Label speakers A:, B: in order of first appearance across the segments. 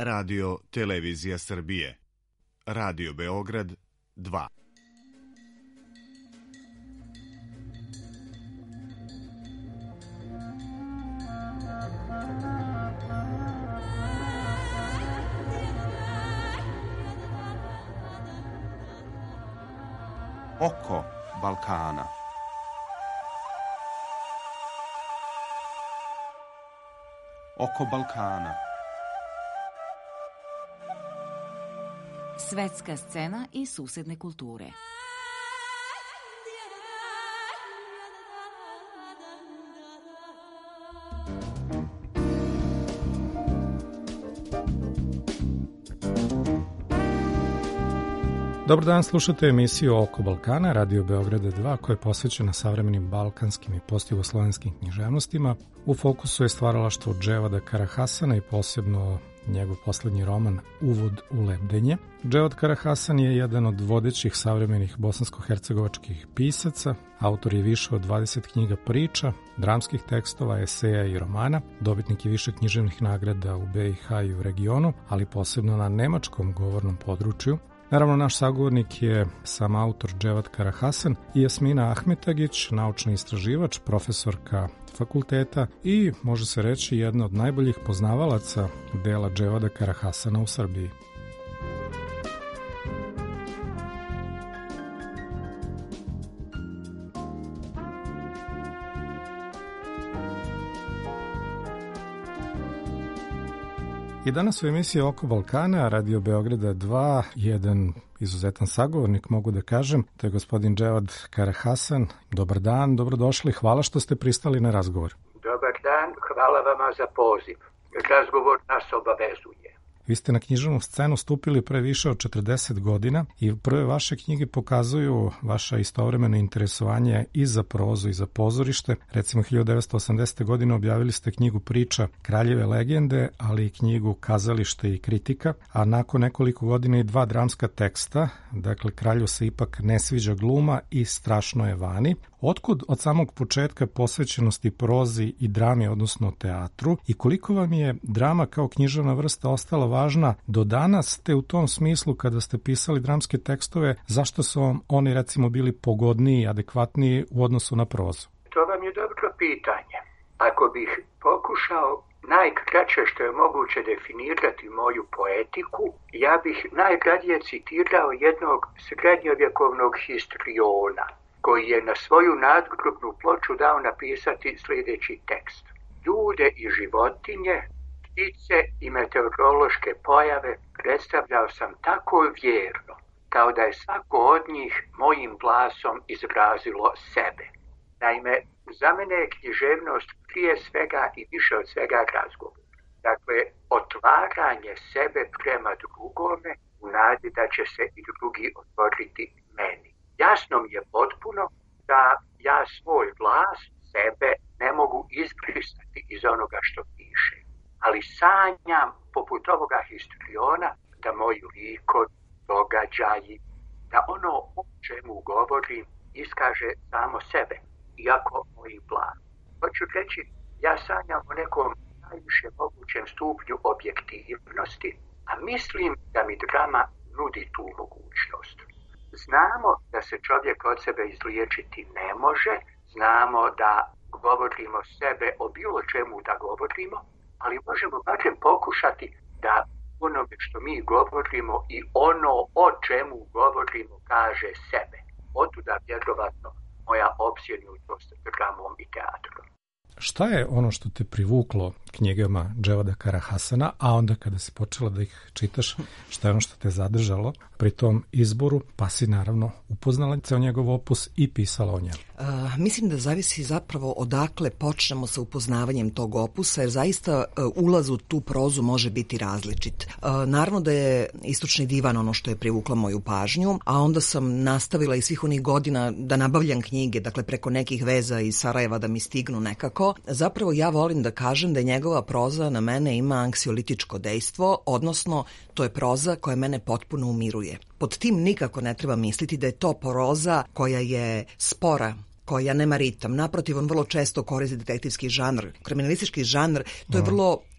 A: Radio Televizija Srbije. Radio Beograd 2.
B: Oko Balkana. Oko Balkana.
C: Svetska scena i susedne kulture.
D: Dobar dan, slušate emisiju Oko Balkana, Radio Beograda 2, koja je posvećena savremenim balkanskim i postjugoslovenskim književnostima. U fokusu je stvaralaštvo Dževada Karahassana i posebno njegov poslednji roman Uvod u lebdenje. Dževad Karahasan je jedan od vodećih savremenih bosansko-hercegovačkih pisaca. Autor je više od 20 knjiga priča, dramskih tekstova, eseja i romana. Dobitnik je više književnih nagrada u BiH i u regionu, ali posebno na nemačkom govornom području. Naravno, naš sagovornik je sam autor Dževad Karahasan i Jasmina Ahmetagić, naučni istraživač, profesorka fakulteta i, može se reći, jedna od najboljih poznavalaca dela Dževada Karahasana u Srbiji. I danas u emisiji Oko Balkana, Radio Beograda 2, jedan izuzetan sagovornik, mogu da kažem, to je gospodin Dževad Karahasan. Dobar dan, dobrodošli, hvala što ste pristali na razgovor.
E: Dobar dan, hvala vama za poziv. Razgovor nas obavezuje.
D: Vi ste na književnu scenu stupili pre više od 40 godina i prve vaše knjige pokazuju vaše istovremeno interesovanje i za prozu i za pozorište. Recimo 1980. godine objavili ste knjigu priča Kraljeve legende, ali i knjigu Kazalište i kritika, a nakon nekoliko godina i 2 dramska teksta, dakle Kralju se ipak ne sviđa gluma i Strašno je vani. Otkud od samog početka posvećenosti prozi i drami, odnosno teatru, i koliko vam je drama kao književna vrsta ostala važna do danas, te u tom smislu kada ste pisali dramske tekstove, zašto su vam oni recimo bili pogodniji i adekvatniji u odnosu na prozu?
E: To vam je dobro pitanje. Ako bih pokušao najkraće što je moguće definirati moju poetiku, ja bih najradije citirao jednog srednjovjekovnog histriona, koji je na svoju nadgrobnu ploču dao napisati sljedeći tekst. Ljude i životinje, ptice i meteorološke pojave predstavljao sam tako vjerno, kao da je svako od njih mojim glasom izrazilo sebe. Naime, za mene je književnost prije svega i više od svega razgovor. Dakle, otvaranje sebe prema drugome u nadi da će se i drugi otvoriti meni. Jasno mi je potpuno da ja svoj glas, sebe, ne mogu izbrisati iz onoga što piše. Ali sanjam, poput ovoga histriona, da moji likovi, događaji, da ono o čemu govorim iskaže samo sebe, iako moji plan. Hoću reći, ja sanjam o nekom najviše mogućem stupnju objektivnosti, a mislim da mi drama nudi tu mogućnost. Znamo da se čovjek od sebe izliječiti ne može, znamo da govorimo sebe o bilo čemu da govorimo, ali možemo barem pokušati da onome što mi govorimo i ono o čemu govorimo kaže sebe. Otuda vjerovatno moja opsjednutost dramom i teatrom.
D: Šta je ono što te privuklo knjigama Dževada Karahasana, a onda kada si počela da ih čitaš, šta je ono što te zadržalo pri tom izboru, pa si naravno upoznala ceo njegov opus i pisala o njemu?
F: Mislim da zavisi zapravo odakle počnemo sa upoznavanjem tog opusa, jer zaista ulaz u tu prozu može biti različit. Naravno da je Istočni divan ono što je privuklo moju pažnju, a onda sam nastavila i svih onih godina da nabavljam knjige, dakle preko nekih veza iz Sarajeva da mi stignu nekako. Zapravo ja volim da kažem da je njegova proza na mene ima anksiolitičko dejstvo, odnosno to je proza koja mene potpuno umiruje. Pod tim nikako ne treba misliti da je to proza koja je spora, koja nema ritam. Naprotiv, on vrlo često koristi detektivski žanr, kriminalistički žanr. To je vrlo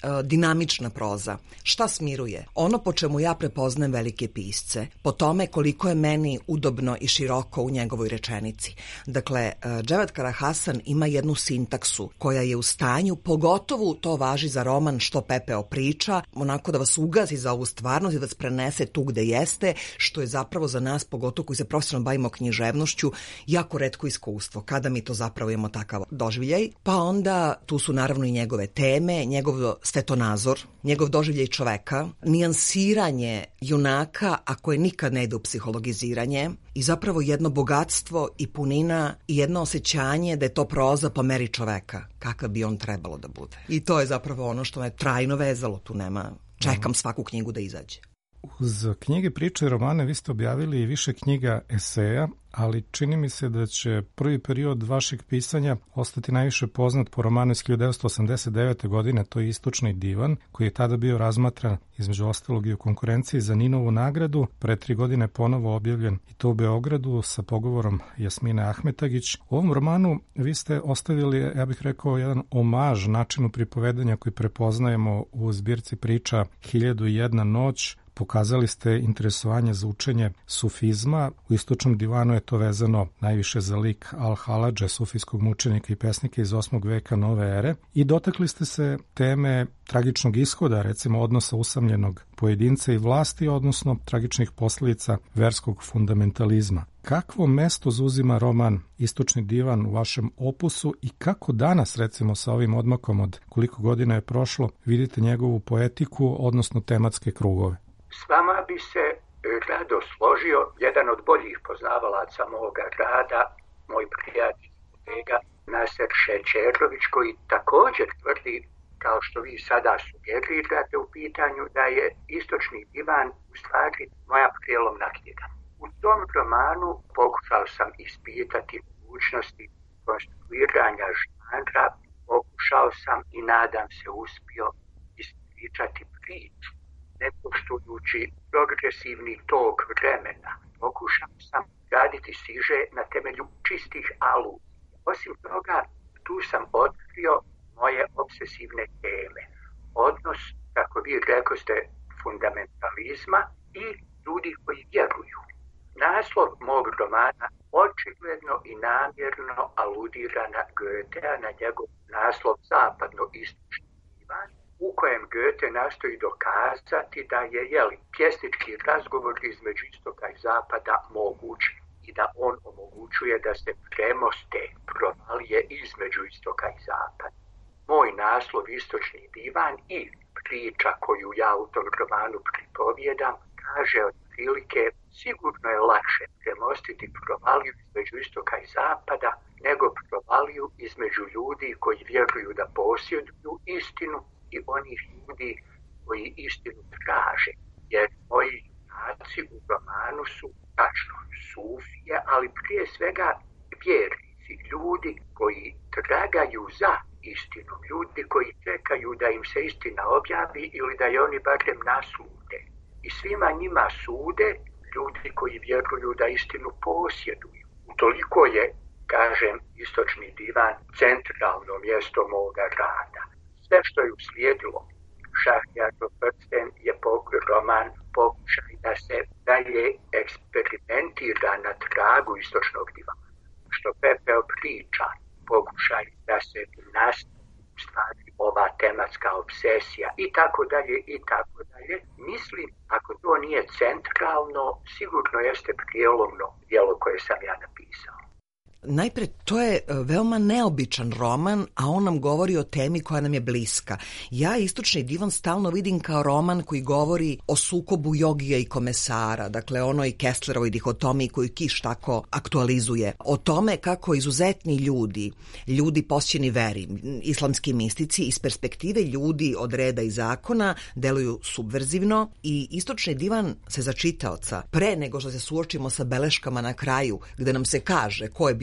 F: dinamična proza. Šta smiruje? Ono po čemu ja prepoznajem velike pisce, po tome koliko je meni udobno i široko u njegovoj rečenici. Dakle, Dževad Karahasan ima jednu sintaksu koja je u stanju, pogotovo to važi za roman Što pepeo priča, onako da vas ugasi za ovu stvarnost i da vas prenese tu gde jeste, što je zapravo za nas, pogotovo koji se profesionalno bavimo književnošću, jako retko iskustvo, kada mi to zapravo imamo takav doživljaj. Pa onda tu su naravno i njegove teme, njegov svetonazor, njegov doživljaj čoveka, nijansiranje junaka, a koje nikad ne ide u psihologiziranje, i zapravo jedno bogatstvo i punina i jedno osjećanje da je to proza po meri čoveka, kakav bi on trebalo da bude. I to je zapravo ono što me trajno vezalo, tu nema, čekam svaku knjigu da izađe.
D: Uz knjige, priče i romane vi ste objavili i više knjiga eseja, ali čini mi se da će prvi period vašeg pisanja ostati najviše poznat po romanu iz 1989. godine, to je Istočni divan, koji je tada bio razmatran između ostalog i u konkurenciji za Ninovu nagradu. Pre 3 godine ponovo objavljen i to u Beogradu sa pogovorom Jasmine Ahmetagić. U ovom romanu vi ste ostavili, ja bih rekao, jedan omaž načinu pripovedanja koji prepoznajemo u zbirci priča 1001 noć. Pokazali ste interesovanje za učenje sufizma. U Istočnom divanu je to vezano najviše za lik Al-Haladže, sufijskog mučenika i pesnika iz 8. veka nove ere. I dotakli ste se teme tragičnog ishoda, recimo odnosa usamljenog pojedinca i vlasti, odnosno tragičnih posljedica verskog fundamentalizma. Kakvo mesto zauzima roman Istočni divan u vašem opusu i kako danas, recimo sa ovim odmakom od koliko godina je prošlo, vidite njegovu poetiku, odnosno tematske krugove?
E: S vama bi se rado složio jedan od boljih poznavalaca moga rada, moj prijatelj, kolega Naser Šećerović, koji također tvrdi, kao što vi sada sugerirate u pitanju, da je Istočni divan u stvari moja prijelomna knjiga. U tom romanu pokušao sam ispitati mogućnosti konstruiranja žanra, pokušao sam i nadam se uspio ispričati priču, ne poštujući progresivni tok vremena. Pokušao sam raditi siže na temelju čistih aluzija. Osim toga, tu sam otkrio moje obsesivne teme. Odnos, kako vi rekoste, fundamentalizma i ljudi koji vjeruju. Naslov mog romana očigledno i namjerno aludira na Goethea, na njegov naslov Zapadno-istočni divan, u kojem Goethe nastoji dokazati da je pjesnički razgovor između istoka i zapada moguć i da on omogućuje da se premoste provalije između istoka i zapada. Moj naslov Istočni divan i priča koju ja u tom romanu pripovjedam kaže otprilike: sigurno je lakše premostiti provaliju između istoka i zapada nego provaliju između ljudi koji vjeruju da posjeduju istinu i onih ljudi koji istinu traže. Jer moji junaci u romanu su tačno sufije, ali prije svega vjernici, ljudi koji tragaju za istinu, ljudi koji čekaju da im se istina objavi ili da je oni barem naslude. I svima njima sude ljudi koji vjeruju da istinu posjeduju. Utoliko je, kažem, Istočni divan centralno mjesto moga rada. Sve što je uslijedilo, Šahrijarov prsten je roman pokušaj da se dalje eksperimentira na tragu Istočnog divana. Što pepeo priča, pokušaj da se nastavi u stvari ova tematska obsesija i tako dalje i tako dalje. Mislim, ako to nije centralno, sigurno jeste prijelomno djelo koje sam ja napisao.
F: Najpre, to je veoma neobičan roman, a on nam govori o temi koja nam je bliska. Ja Istočni divan stalno vidim kao roman koji govori o sukobu jogija i komesara, dakle onoj Kesslerovoj dihotomiji koju Kiš tako aktualizuje. O tome kako izuzetni ljudi posjećeni veri, islamski mistici, iz perspektive ljudi od reda i zakona deluju subverzivno i Istočni divan se za čitaoca, pre nego što se suočimo sa beleškama na kraju, gde nam se kaže ko je bio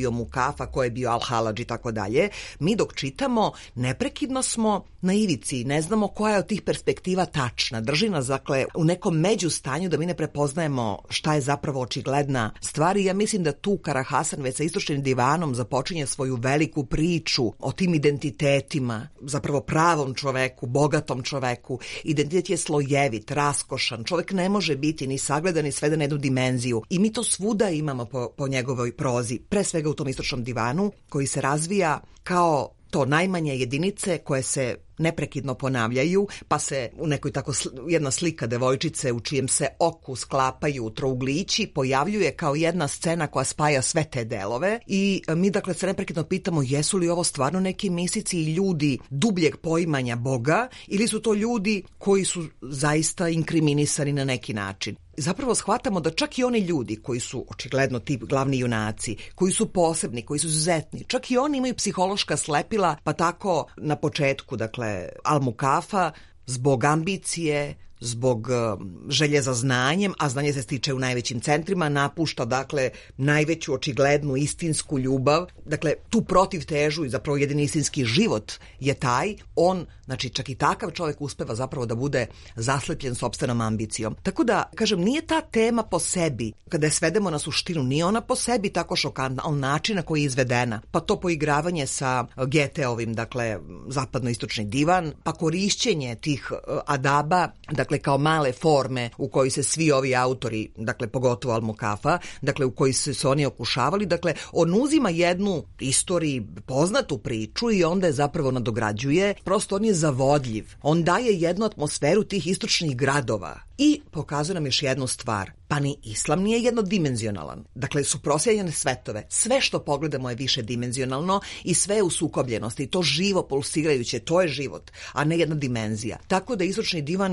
F: bio Mukafa, ko je bio Al-Halad i tako dalje. Mi dok čitamo, neprekidno smo na ivici, ne znamo koja je od tih perspektiva tačna. Drži nas, dakle, u nekom međustanju da mi ne prepoznajemo šta je zapravo očigledna stvar i ja mislim da tu Karahasan već sa Istočnim divanom započinje svoju veliku priču o tim identitetima, zapravo pravom čoveku, bogatom čoveku. Identitet je slojevit, raskošan, čovek ne može biti ni sagledan ni sveden na jednu dimenziju i mi to svuda imamo po njegovoj prozi, pre svega u tom Istočnom divanu koji se razvija kao to najmanje jedinice koje se neprekidno ponavljaju, pa se u nekoj tako jedna slika devojčice u čijem se oku sklapaju trouglići pojavljuje kao jedna scena koja spaja sve te delove i mi dakle se neprekidno pitamo jesu li ovo stvarno neki misici i ljudi dubljeg poimanja Boga ili su to ljudi koji su zaista inkriminisani na neki način. Zapravo shvatamo da čak i oni ljudi koji su očigledno ti glavni junaci, koji su posebni, koji su izuzetni, čak i oni imaju psihološka slepila, pa tako na početku, dakle, Al-Mukafa zbog ambicije, zbog želje za znanjem, a znanje se stiče u najvećim centrima, napušta dakle najveću očiglednu istinsku ljubav, dakle tu protiv težu i zapravo jedini istinski život je taj, on, znači čak i takav čovjek uspeva zapravo da bude zaslepljen sopstvenom ambicijom. Tako da, kažem, nije ta tema po sebi, kada je svedemo na suštinu, nije ona po sebi tako šokantna, ali način na koji je izvedena, pa to poigravanje sa Goetheovim, dakle zapadno-istočni divan, pa korišćenje tih adaba, dakle kao male forme u kojoj se svi ovi autori, dakle pogotovo Al-Mukafa, dakle u koji su se oni okušavali, dakle on uzima jednu istoriji poznatu priču i onda je zapravo nadograđuje, prosto on je zavodljiv, on daje jednu atmosferu tih istočnih gradova i pokazuje nam još jednu stvar, pa ni islam nije jednodimenzionalan, dakle suprotstavljene svetove, sve što pogledamo je više dimenzionalno i sve je u sukobljenosti, to živo pulsirajuće, to je život, a ne jedna dimenzija. Tako da Istočni divan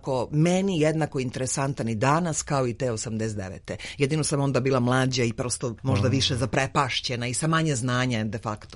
F: meni jednako interesantan i danas kao i te 89. Jedino sam onda bila mlađa i prosto možda više zaprepašćena i sa manje znanja de facto.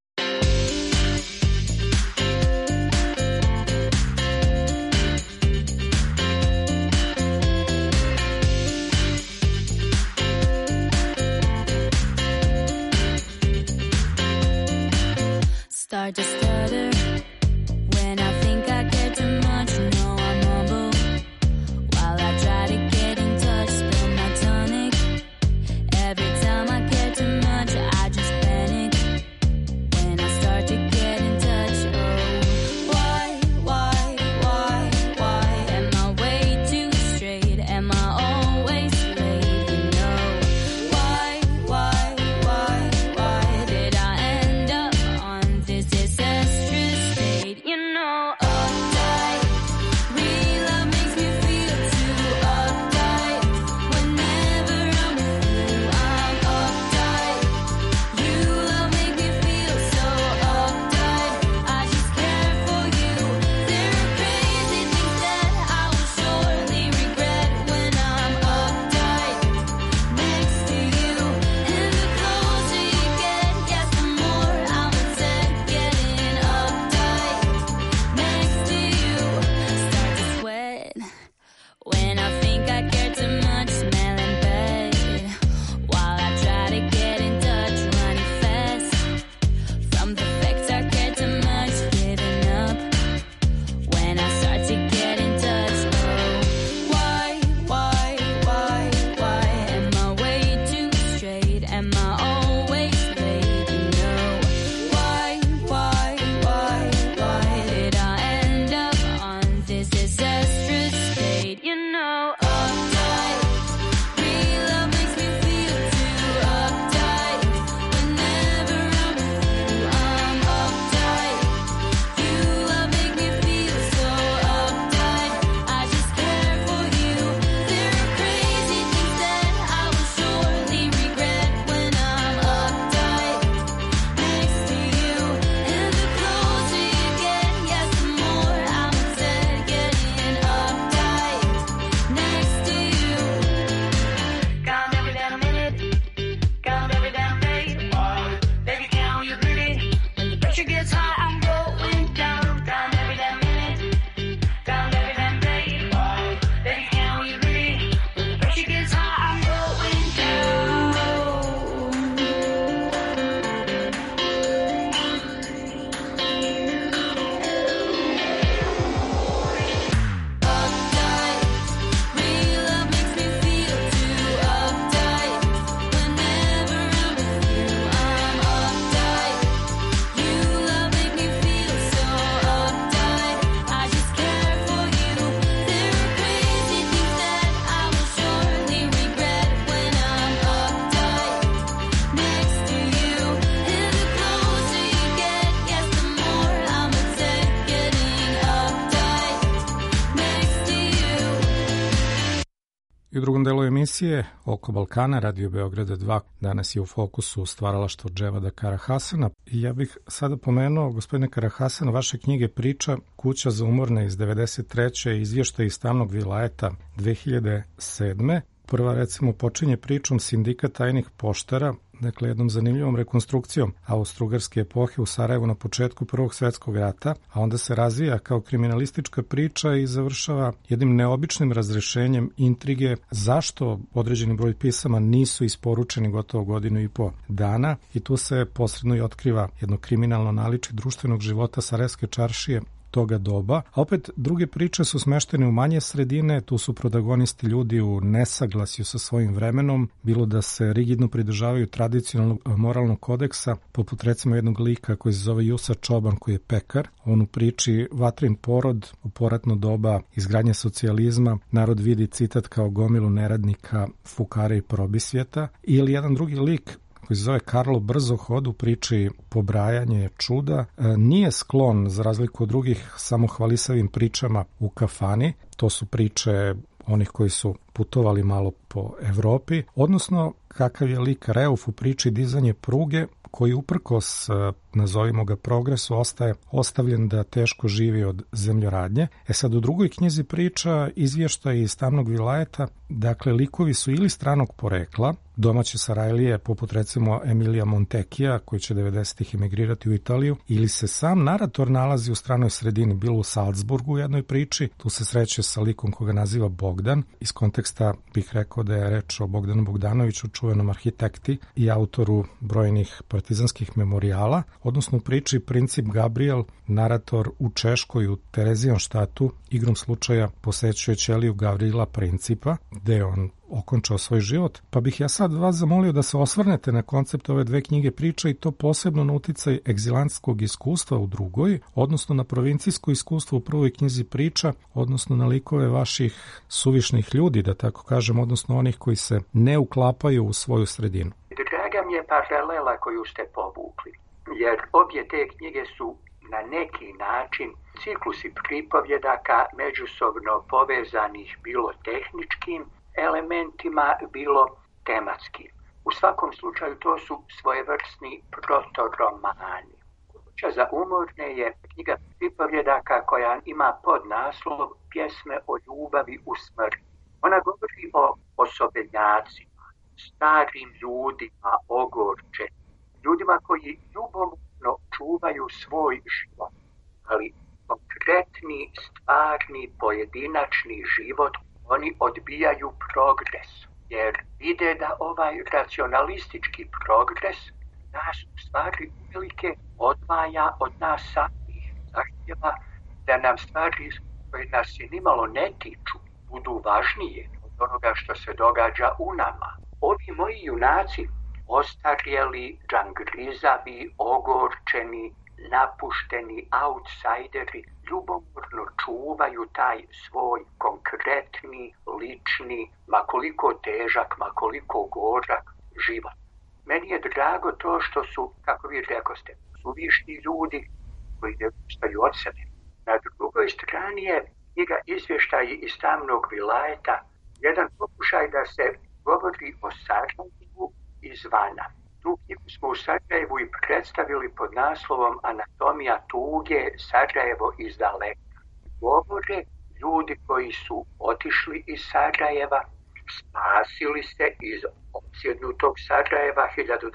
G: Start to stutter when I think I care too much. No, I'm humble while I try to get in touch. Spill my tonic every time I care too much. I just panic
D: I u drugom delu emisije Oko Balkana, Radio Beograda 2, danas je u fokusu stvaralaštvo Dževada Karahasana. I ja bih sada pomenuo, gospodine Karahasan, vaše knjige Priča, Kuća za umorne iz 93. Izvještaj iz tamnog vilajeta 2007. Prva, recimo, počinje pričom Sindikat tajnih poštara, dakle jednom zanimljivom rekonstrukcijom austrougarske epohe u Sarajevu na početku Prvog svjetskog rata, a onda se razvija kao kriminalistička priča i završava jednim neobičnim razrešenjem intrige zašto određeni broj pisama nisu isporučeni gotovo godinu i po dana, i tu se posredno i otkriva jedno kriminalno naličje društvenog života Sarajevske čaršije toga doba, a opet druge priče su smeštene u manje sredine, tu su protagonisti ljudi u nesaglasju sa svojim vremenom, bilo da se rigidno pridržavaju tradicionalnog moralnog kodeksa, poput recimo jednog lika koji se zove Jusa Čoban, koji je pekar. On u priči Vatrin porod u poratno doba izgradnje socijalizma narod vidi, citat, kao gomilu neradnika, fukara i probisvjeta, ili jedan drugi lik koji se zove Karlo Brzohod u priči Pobrajanje čuda, nije sklon, za razliku od drugih, samohvalisavim pričama u kafani. To su priče onih koji su putovali malo po Evropi, odnosno kakav je lik Reuf u priči Dizanje pruge, koji uprkos, nazovimo ga, progresu, ostaje ostavljen da teško živi od zemljoradnje. Sad u drugoj knjizi priča Izvještaj iz tamnog vilajeta, dakle likovi su ili stranog porekla, domaće Sarajlije, poput recimo Emilija Montekija, koji će 90-ih emigrirati u Italiju, ili se sam narator nalazi u stranoj sredini, bilo u Salzburgu u jednoj priči, tu se sreće sa likom koga naziva Bogdan. Iz konteksta bih rekao da je reč o Bogdanu Bogdanoviću, čuvenom arhitekti i autoru brojnih partizanskih memorijala, odnosno u priči Princip Gabriel, narator u Češkoj u Terezijanštatu, igrom slučaja posećuje ćeliju Gavrila Principa, gde je on okončao svoj život, pa bih ja sad vas zamolio da se osvrnete na koncept ove dve knjige priča i to posebno na uticaj egzilantskog iskustva u drugoj, odnosno na provincijsko iskustvo u prvoj knjizi priča, odnosno na likove vaših suvišnih ljudi, da tako kažem, odnosno onih koji se ne uklapaju u svoju sredinu.
E: Draga mi je paralela koju ste povukli, jer obje te knjige su na neki način ciklusi pripovjedaka međusobno povezanih bilo tehničkim elementima, bilo tematskim. U svakom slučaju to su svojevrsni protoromani. Kuća za umorne je knjiga pripovjedaka koja ima podnaslov Pjesme o ljubavi u smrti. Ona govori o osobenjacima, starim ljudima, ogorčenim, ljudima koji ljubomorno čuvaju svoj život, ali konkretni, stvarni, pojedinačni život oni odbijaju progres, jer vide da ovaj racionalistički progres nas u stvari uvelike odvaja od nas samih, zahtjeva da nam stvari koje nas i nimalo ne tiču budu važnije od onoga što se događa u nama. Ovi moji junaci, ostarjeli, džangrizavi, ogorčeni, napušteni outsideri, ljubomorno čuvaju taj svoj konkretni, lični, ma koliko težak, ma koliko gorak život. Meni je drago to što su, kako vi rekoste, suvišni ljudi koji ne ustaju od sebe. Na drugoj strani je knjiga Izvještaji iz tamnog vilajeta, jedan pokušaj da se govori o Sarajevu izvana. Tu knjigu smo u Sarajevu i predstavili pod naslovom Anatomija tuge, Sarajevo iz daleka. Govore ljudi koji su otišli iz Sarajeva, spasili se iz opsjednutog Sarajeva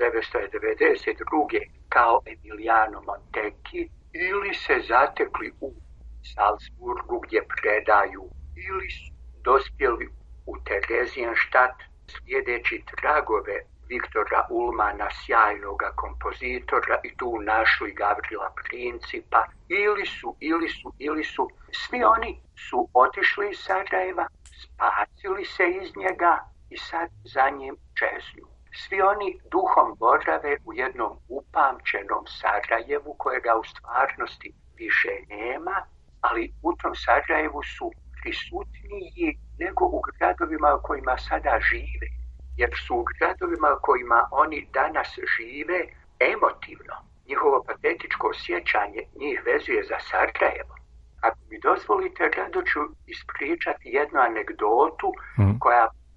E: 1992. kao Emiliano Montecchi, ili se zatekli u Salzburgu gdje predaju, ili su dospjeli u Terezijanštat slijedeći tragove Viktora Ullmana, sjajnoga kompozitora, i tu našli Gavrila Principa, ili su, svi oni su otišli iz Sarajeva, spasili se iz njega i sad za njim čeznu. Svi oni duhom borave u jednom upamćenom Sarajevu kojega u stvarnosti više nema, ali u tom Sarajevu su prisutniji nego u gradovima u kojima sada žive. Jer su u gradovima u kojima oni danas žive emotivno. Njihovo patetičko sjećanje njih vezuje za Sarajevo. Ako mi dozvolite, rado ću ispričati jednu anegdotu koja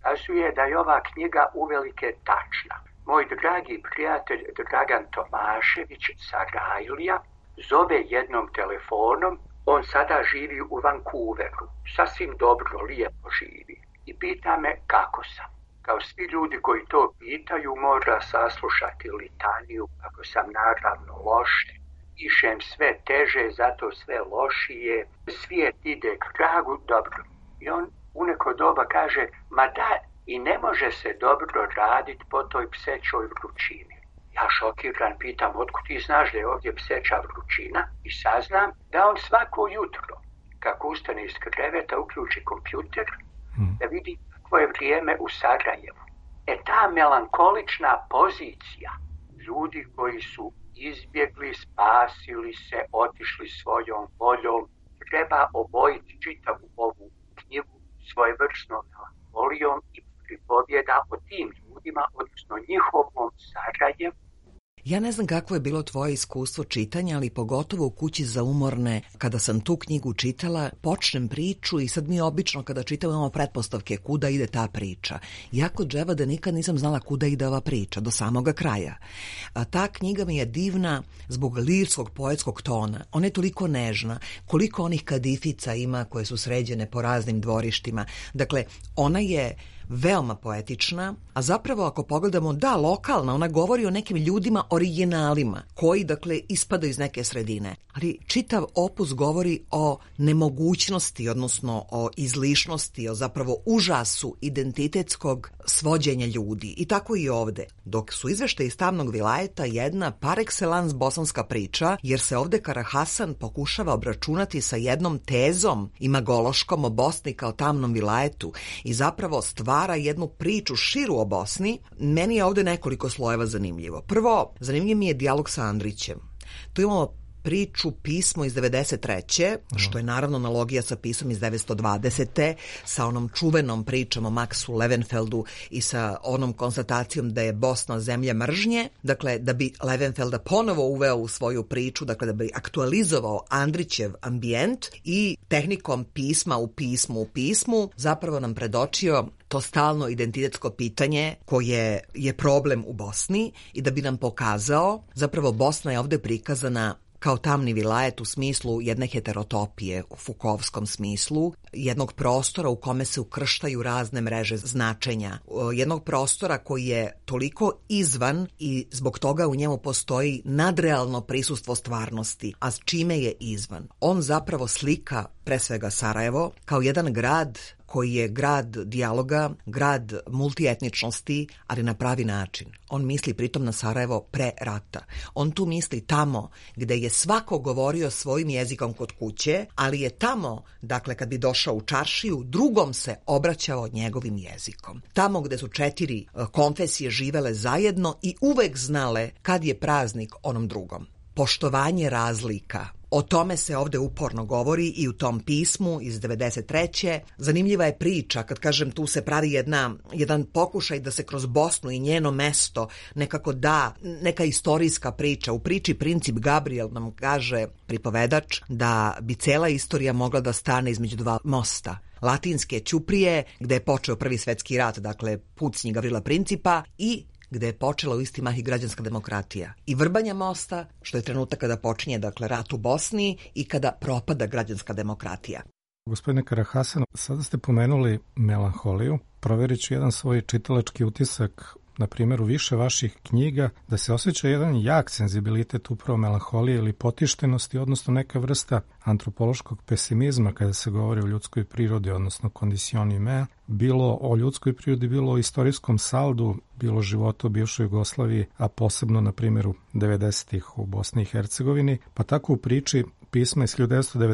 E: kazuje da je ova knjiga uvelike tačna. Moj dragi prijatelj Dragan Tomašević sa Rajlija zove jednom telefonom, on sada živi u Vancouveru, sasvim dobro, lijepo živi, i pita me kako sam. Kao svi ljudi koji to pitaju, mora saslušati litaniju kako sam naravno loše, pišem sve teže, zato sve lošije, svijet ide k kragu, dobro. I on u neko doba kaže, ma da, i ne može se dobro raditi po toj psećoj vrućini. Ja šokiran pitam, otkud ti znaš da je ovdje pseća vrućina? I saznam da on svako jutro, kako ustane iz kreveta, uključi kompjuter, da vidi kakvo je vrijeme u Sarajevu. Ta melankolična pozicija ljudi koji su izbjegli, spasili se, otišli svojom voljom, treba obojiti čitavu ovu knjigu svojevrsnom melankolijom i pripovjeda o tim ljudima, odnosno njihovom Sarajevu.
F: Ja ne znam kakvo je bilo tvoje iskustvo čitanja, ali pogotovo u Kući za umorne, kada sam tu knjigu čitala, počnem priču i sad mi obično kada čitamo imamo pretpostavke kuda ide ta priča. Ja kod Dževada nikad nisam znala kuda ide ova priča, do samoga kraja. Ta knjiga mi je divna zbog lirskog poetskog tona. Ona je toliko nežna, koliko onih kadifica ima koje su sređene po raznim dvorištima. Dakle, ona je veoma poetična, a zapravo ako pogledamo, da, lokalna, ona govori o nekim ljudima originalima, koji, dakle, ispadaju iz neke sredine. Ali čitav opus govori o nemogućnosti, odnosno o izlišnosti, o zapravo užasu identitetskog svođenja ljudi. I tako i ovde. Dok su izveštaji iz tamnog vilajeta jedna par excellence bosanska priča, jer se ovde Karahasan pokušava obračunati sa jednom tezom imagološkom o Bosni kao tamnom vilajetu i zapravo stvara jednu priču širu o Bosni. Meni je ovde nekoliko slojeva zanimljivo. Prvo, zanimljiv mi je dijalog sa Andrićem. Tu imamo priču Pismo iz 93. što je naravno analogija sa Pismom iz 920. sa onom čuvenom pričom o Maxu Levenfeldu i sa onom konstatacijom da je Bosna zemlja mržnje. Dakle, da bi Levenfelda ponovo uveo u svoju priču, dakle da bi aktualizovao Andrićev ambijent i tehnikom pisma u pismu zapravo nam predočio to stalno identitetsko pitanje koje je problem u Bosni i da bi nam pokazao, zapravo Bosna je ovde prikazana kao tamni vilajet u smislu jedne heterotopije, u Fukovskom smislu, jednog prostora u kome se ukrštaju razne mreže značenja, jednog prostora koji je toliko izvan i zbog toga u njemu postoji nadrealno prisustvo stvarnosti, a s čime je izvan? On zapravo slika pre svega Sarajevo kao jedan grad koji je grad dijaloga, grad multietničnosti, ali na pravi način. On misli pritom na Sarajevo pre rata. On tu misli tamo gde je svako govorio svojim jezikom kod kuće, ali je tamo, dakle kad bi došao u čaršiju, drugom se obraćao njegovim jezikom. Tamo gde su 4 konfesije živele zajedno i uvek znale kad je praznik onom drugom. Poštovanje razlika. O tome se ovde uporno govori i u tom pismu iz 93. Zanimljiva je priča, kad kažem tu se pravi jedan pokušaj da se kroz Bosnu i njeno mesto nekako da neka istorijska priča. U priči Princip Gabriel nam kaže pripovedač da bi cela istorija mogla da stane između 2 mosta. Latinske Ćuprije, gde je počeo Prvi svetski rat, dakle pucnji Gavrila Principa, i gde je počela u isti mah i građanska demokratija. I Vrbanja mosta, što je trenutak kada počinje, dakle, rat u Bosni i kada propada građanska demokratija.
D: Gospodine Karahasan, sada ste pomenuli melanholiju. Provjerit ću jedan svoj čitalački utisak, na primjer u više vaših knjiga, da se osjeća jedan jak senzibilitet upravo melanholije ili potištenosti, odnosno neka vrsta antropološkog pesimizma kada se govori o ljudskoj prirodi, odnosno condition humaine, bilo o ljudskoj prirodi, bilo o istorijskom saldu, bilo života u bivšoj Jugoslaviji, a posebno na primjeru 90-ih u Bosni i Hercegovini, pa tako u priči Pisma iz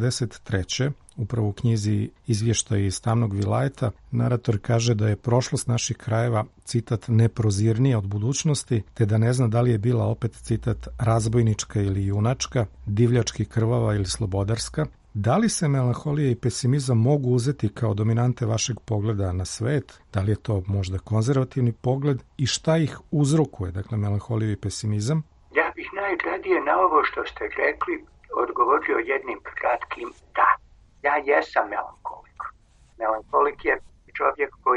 D: 1993. upravo u knjizi Izvještaj iz tamnog vilajeta, narator kaže da je prošlost naših krajeva, citat, neprozirnija od budućnosti, te da ne zna da li je bila opet, citat, razbojnička ili junačka, divljački krvava ili slobodarska. Da li se melanholija i pesimizam mogu uzeti kao dominante vašeg pogleda na svet? Da li je to možda konzervativni pogled i šta ih uzrokuje, dakle, melanholiju i pesimizam?
E: Ja bih najradije na ovo što ste rekli odgovorio jednim kratkim da. Ja jesam melankolik. Melankolik je čovjek koji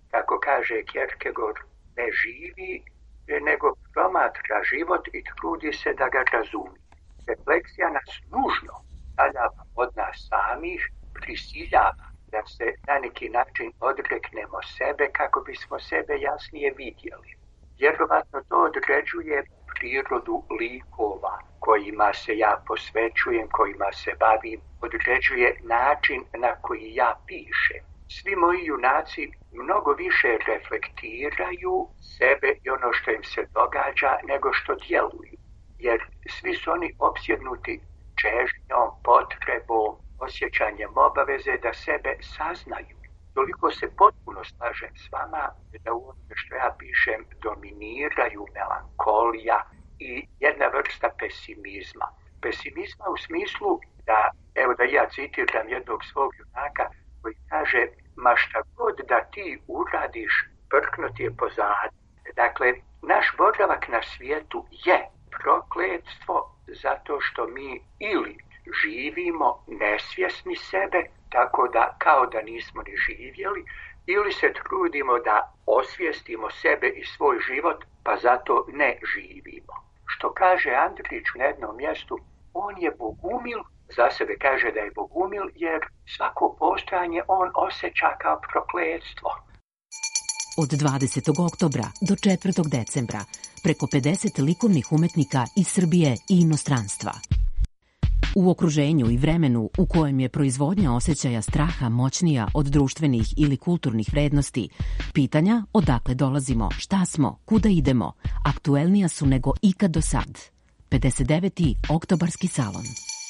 E: kako kaže Kierkegaard, ne živi, nego promatra život i trudi se da ga razumije. Refleksija nas nužno stavljava od nas samih, prisiljava da se na neki način odreknemo sebe kako bismo sebe jasnije vidjeli. Vjerovatno to određuje prirodu likova kojima se ja posvećujem, kojima se bavim, određuje način na koji ja pišem. Svi moji junaci mnogo više reflektiraju sebe i ono što im se događa nego što djeluju. Jer svi su oni opsjednuti čežnjom, potrebom, osjećanjem obaveze da sebe saznaju. Toliko se potpuno slažem s vama da u onome što ja pišem dominiraju melankolija i jedna vrsta pesimizma. Pesimizma u smislu da, evo da ja citiram jednog svog junaka koji kaže, ma šta god da ti uradiš, prknut je pozad. Dakle, naš boravak na svijetu je prokletstvo zato što mi ili živimo nesvjesni sebe, tako da kao da nismo ni živjeli, ili se trudimo da osvijestimo sebe i svoj život, pa zato ne živimo. Što kaže Andrić na jednom mjestu, on je bogumil, za sebe kaže da je bogumil, jer svako postojanje on osjeća kao prokletstvo.
C: Od 20. oktobra do 4. decembra preko 50 likovnih umetnika iz Srbije i inostranstva. U okruženju i vremenu u kojem je proizvodnja osjećaja straha moćnija od društvenih ili kulturnih vrednosti, pitanja odakle dolazimo, šta smo, kuda idemo, aktuelnija su nego ikad do sad. 59. oktobarski salon.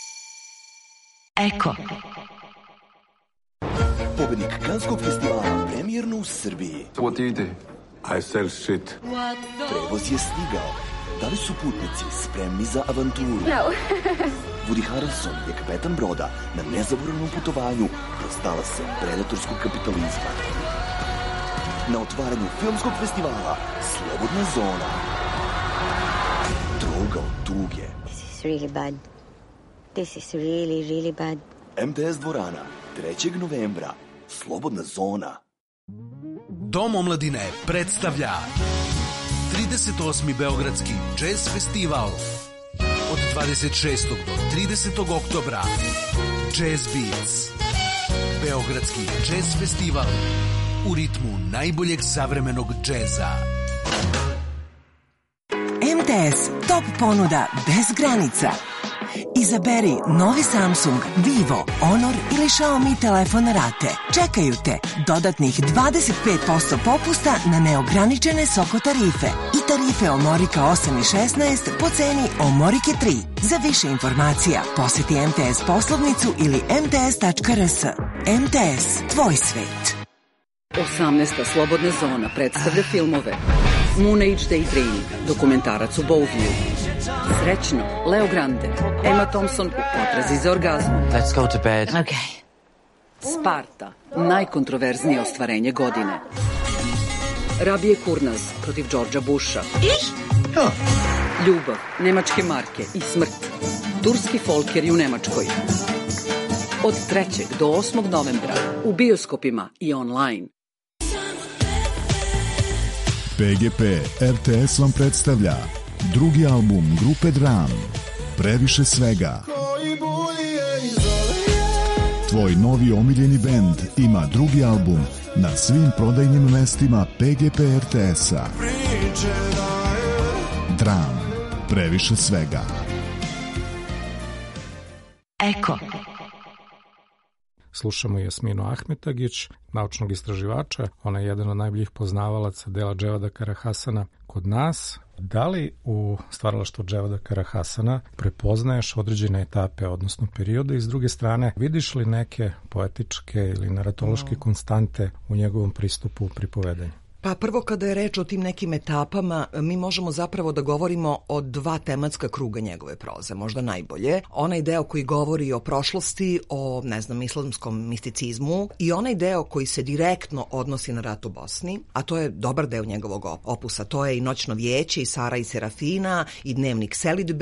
C: Eko.
H: Pobednik Kanskog festivala premijerno u Srbiji.
B: What do you do? I sell shit.
H: Prevoz je stigao. Da li su putnici spremni za avanturu?
I: No.
H: Woody Harrelson je kapetan broda na nezaboravnom putovanju kroz talase predatorskog kapitalizma. Na otvaranju filmskog festivala Slobodna zona. Droga od tuge.
I: This is really bad. This is really, really bad.
H: MTS dvorana, 3. novembra. Slobodna zona.
J: Dom omladine predstavlja 38. Beogradski jazz festival od 26. do 30. oktobra. Jazz Beats. Beogradski jazz festival u ritmu najboljeg savremenog džeza.
K: MTS Top ponuda bez granica. Izaberi novi Samsung, Vivo, Honor ili Xiaomi telefon na rate. Čekaju te dodatnih 25% popusta na neograničene Soko tarife i tarife Omorika 8 i 16 po ceni Omorike 3. Za više informacija posjeti MTS poslovnicu ili mts.rs. MTS, tvoj svet.
L: 18. Slobodna zona predstavlja filmove Moon Age Daydream, dokumentarac u Bowview, Srećno, Leo Grande, Emma Thompson u potrazi za orgazmom.
M: Let's go to bed.
L: Okay. Sparta, najkontroverznije ostvarenje godine. Rabije Kurnaz protiv Đorđa Busha. Ljubav, nemačke marke i smrt. Turski folkeri u Nemačkoj. Od 3. do 8. novembra u bioskopima i online.
A: PGP RTS vam predstavlja drugi album grupe Dram, Previše svega. Tvoj novi omiljeni bend ima drugi album na svim prodajnim mestima PGP RTS-a. Dram, Previše svega.
C: Eko.
D: Slušamo Jasminu Ahmetagić, naučnog istraživača. Ona je jedan od najboljih poznavalaca dela Dževada Karahasana kod nas. Da li u stvaralaštvu Dževada Karahasana prepoznaješ određene etape, odnosno periode, i s druge strane vidiš li neke poetičke ili naratološke konstante u njegovom pristupu u pripovedanju?
F: Pa prvo, kada je reč o tim nekim etapama, mi možemo zapravo da govorimo o dva tematska kruga njegove proze, možda najbolje. Onaj deo koji govori o prošlosti, o, islamskom misticizmu, i onaj deo koji se direktno odnosi na rat u Bosni, a to je dobar deo njegovog opusa. To je i Noćno vijeće, i Sara i Serafina, i Dnevnik selidbe,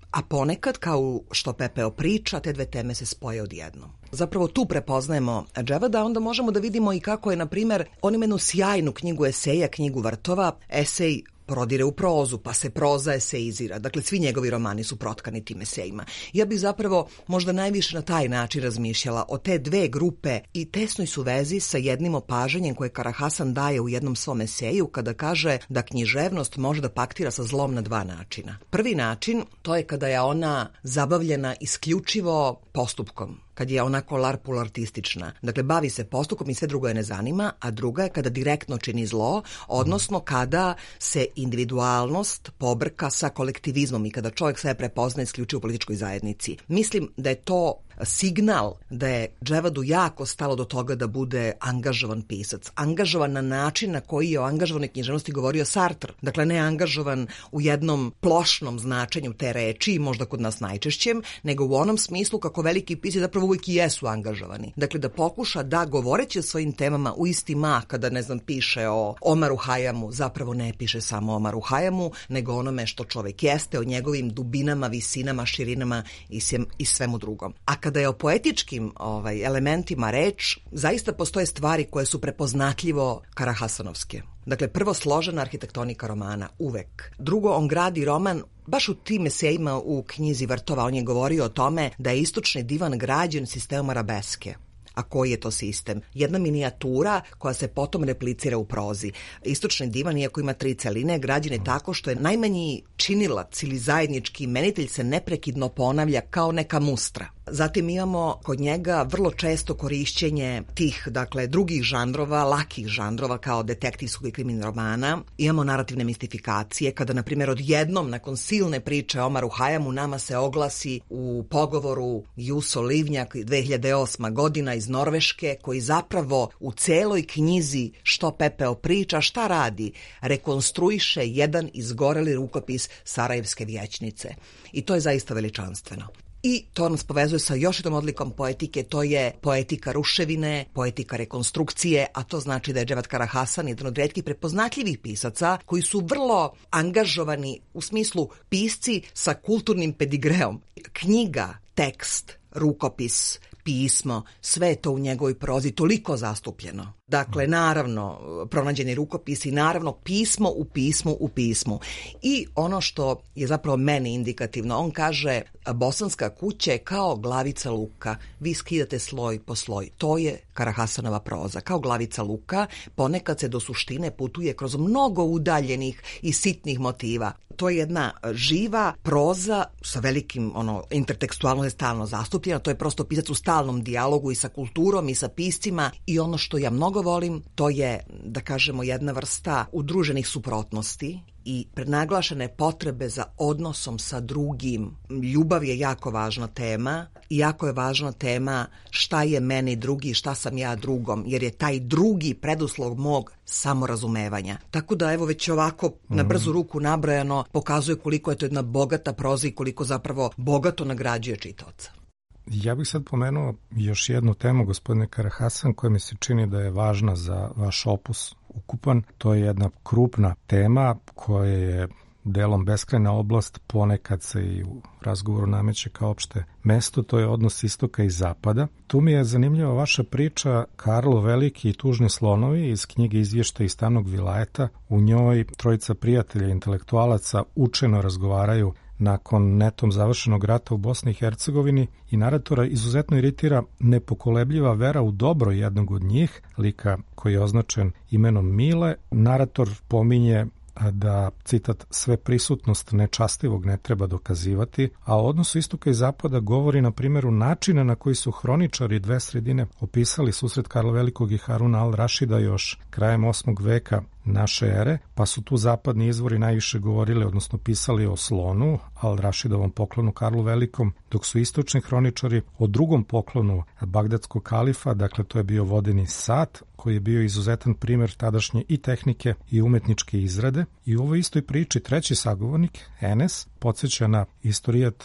F: A ponekad, kao što Pepeo priča, te dve teme se spoje odjednom. Zapravo tu prepoznajemo Dževada, onda možemo da vidimo i kako je, na primjer, on ima jednu sjajnu knjigu eseja, knjigu vrtova, esej prodire u prozu, pa se proza eseizira. Dakle, svi njegovi romani su protkani tim esejima. Ja bih zapravo možda najviše na taj način razmišljala o te dve grupe i tesnoj su vezi sa jednim opažanjem koje Karahasan daje u jednom svom eseju kada kaže da književnost može da paktira sa zlom na dva načina. Prvi način, to je kada je ona zabavljena isključivo postupkom, kad je onako larpulartistična. Dakle, bavi se postupkom i sve drugo je ne zanima, a druga je kada direktno čini zlo, odnosno kada se individualnost pobrka sa kolektivizmom i kada čovjek sve prepozna isključivo u političkoj zajednici. Mislim da je to signal da je Dževadu jako stalo do toga da bude angažovan pisac. Angažovan na način na koji je o angažovanoj književnosti govorio Sartre. Dakle, ne angažovan u jednom plošnom značenju te reči, možda kod nas najčešćem, nego u onom smislu kako veliki pisci zapravo uvijek i jesu angažovani. Dakle, da pokuša da, govoreći o svojim temama u isti mah, kada, ne znam, piše o Omaru Hayamu, zapravo ne piše samo o Omaru Hayamu, nego onome što čovjek jeste, o njegovim dubinama, visinama, širinama i svemu drugom. A kada je o poetičkim elementima reč, zaista postoje stvari koje su prepoznatljivo karahasanovske. Dakle, prvo, složena arhitektonika romana, uvek. Drugo, on gradi roman baš u tim esejima u knjizi Vrtova. On je govorio o tome da je istočni divan građen sistemom arabeske. A koji je to sistem? Jedna minijatura koja se potom replicira u prozi. Istočni divan, iako ima 3 celine, građen je tako što je najmanji činilac ili zajednički imenitelj se neprekidno ponavlja kao neka mustra. Zatim imamo kod njega vrlo često korišćenje tih, dakle, drugih žanrova, lakih žanrova kao detektivskog i kriminalnog romana. Imamo narativne mistifikacije, kada, na primjer, odjednom, nakon silne priče o Omaru Hayamu, nama se oglasi u pogovoru Juso Livnjak, 2008. godina iz Norveške, koji zapravo u celoj knjizi Što Pepeo priča, šta radi? Rekonstruiše jedan izgoreli rukopis Sarajevske vijećnice. I to je zaista veličanstveno. I to nas povezuje sa još jednom odlikom poetike, to je poetika ruševine, poetika rekonstrukcije, a to znači da je Dževad Karahasan jedan od retkih prepoznatljivih pisaca koji su vrlo angažovani u smislu pisci sa kulturnim pedigreom. Knjiga, tekst, rukopis, pismo, sve je to u njegovoj prozi toliko zastupljeno. Dakle, naravno, pronađeni rukopisi, naravno, pismo u pismu u pismu. I ono što je zapravo meni indikativno, on kaže, Bosanska kuća je kao glavica luka, vi skidate sloj po sloj. To je Karahasanova proza. Kao glavica luka, ponekad se do suštine putuje kroz mnogo udaljenih i sitnih motiva. To je jedna živa proza sa velikim, intertekstualno je stalno zastupljena, to je prosto pisac u stalnom dijalogu i sa kulturom i sa piscima i ono što ja mnogo volim, to je, da kažemo, jedna vrsta udruženih suprotnosti i prenaglašene potrebe za odnosom sa drugim. Ljubav je jako važna tema i jako je važna tema šta je meni drugi, šta sam ja drugom, jer je taj drugi preduslov mog samorazumevanja. Tako da, evo, već ovako na brzu ruku nabrojano pokazuje koliko je to jedna bogata proza i koliko zapravo bogato nagrađuje čitaoca.
D: Ja bih sad pomenuo još jednu temu, gospodine Karahasan, koja mi se čini da je važna za vaš opus ukupan. To je jedna krupna tema koja je delom beskrajna oblast, ponekad se i u razgovoru nameće kao opšte mesto, to je odnos istoka i zapada. Tu mi je zanimljiva vaša priča Karlo Veliki i tužni slonovi iz knjige Izvještaj iz tamnog vilajeta. U njoj trojica prijatelja intelektualaca učeno razgovaraju nakon netom završenog rata u Bosni i Hercegovini i naratora izuzetno iritira nepokolebljiva vera u dobro jednog od njih, lika koji je označen imenom Mile. Narator pominje da, citat, sve prisutnost nečastivog ne treba dokazivati, a o odnosu istoka i zapada govori na primjeru načina na koji su hroničari dve sredine opisali susret Karla Velikog i Haruna al-Rašida još krajem 8. veka naše ere, pa su tu zapadni izvori najviše govorili, odnosno pisali o slonu, al-Rašidovom poklonu Karlu Velikom, dok su istočni hroničari o drugom poklonu bagdadskog kalifa, dakle to je bio vodeni sat, koji je bio izuzetan primjer tadašnje i tehnike i umetničke izrade. I u ovoj istoj priči treći sagovornik, Enes, podsjeća na istorijat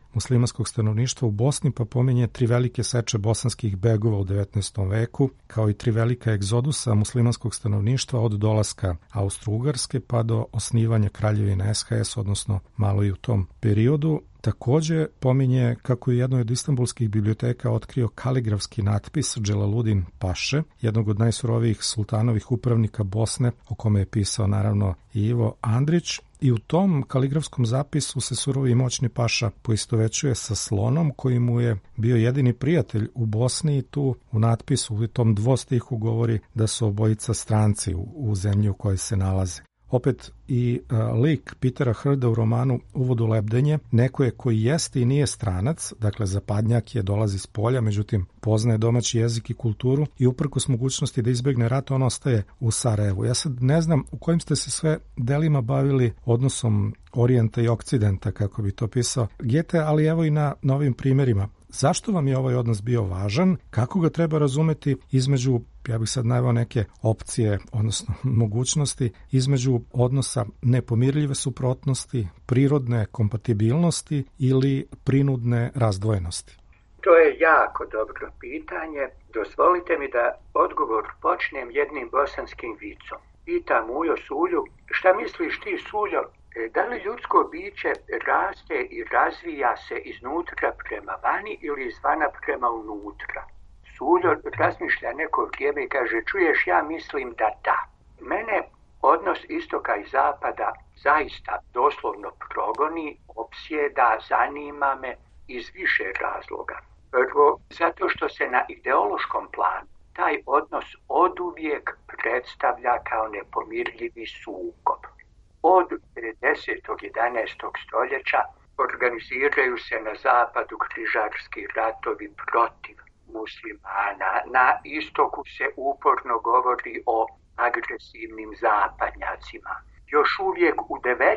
D: muslimanskog stanovništva u Bosni, pa pominje 3 velike seče bosanskih begova u 19. veku, kao i 3 velika egzodusa muslimanskog stanovništva od dolaska Austro-Ugarske pa do osnivanja kraljevine SHS, odnosno malo i u tom periodu. Takođe pominje kako je jednoj od istanbulskih biblioteka otkrio kaligrafski natpis Dželaludin Paše, jednog od najsurovijih sultanovih upravnika Bosne, o kome je pisao naravno i Ivo Andrić. I u tom kaligrafskom zapisu se surovi i moćni paša poistovećuje sa slonom koji mu je bio jedini prijatelj u Bosni i tu u natpisu u tom dvostihu govori da su obojica stranci u zemlji u kojoj se nalaze. Opet i lik Petera Hrda u romanu Uvod u lebdenje, neko je koji jeste i nije stranac, dakle zapadnjak je, dolazi s polja, međutim poznaje domaći jezik i kulturu i uprkos mogućnosti da izbegne rat, on ostaje u Sarajevu. Ja sad ne znam u kojim ste se sve delima bavili odnosom Orijenta i Okcidenta, kako bi to pisao Gete, ali evo i na novim primjerima. Zašto vam je ovaj odnos bio važan? Kako ga treba razumeti između, ja bih sad naveo neke opcije, odnosno mogućnosti, između odnosa nepomirljive suprotnosti, prirodne kompatibilnosti ili prinudne razdvojenosti?
E: To je jako dobro pitanje. Dozvolite mi da odgovor počnem jednim bosanskim vicom. Pita Mujo Sulju, šta misliš ti, Suljo, da li ljudsko biće raste i razvija se iznutra prema vani ili izvana prema unutra? Suljo razmišlja neko vrijeme i kaže, čuješ, ja mislim da da. Mene odnos istoka i zapada zaista doslovno progoni, opsjeda, zanima me iz više razloga. Prvo, zato što se na ideološkom planu taj odnos oduvijek predstavlja kao nepomirljivi sukob. Od 10. 11. stoljeća organiziraju se na zapadu križarski ratovi protiv muslimana. Na istoku se uporno govori o agresivnim zapadnjacima. Još uvijek u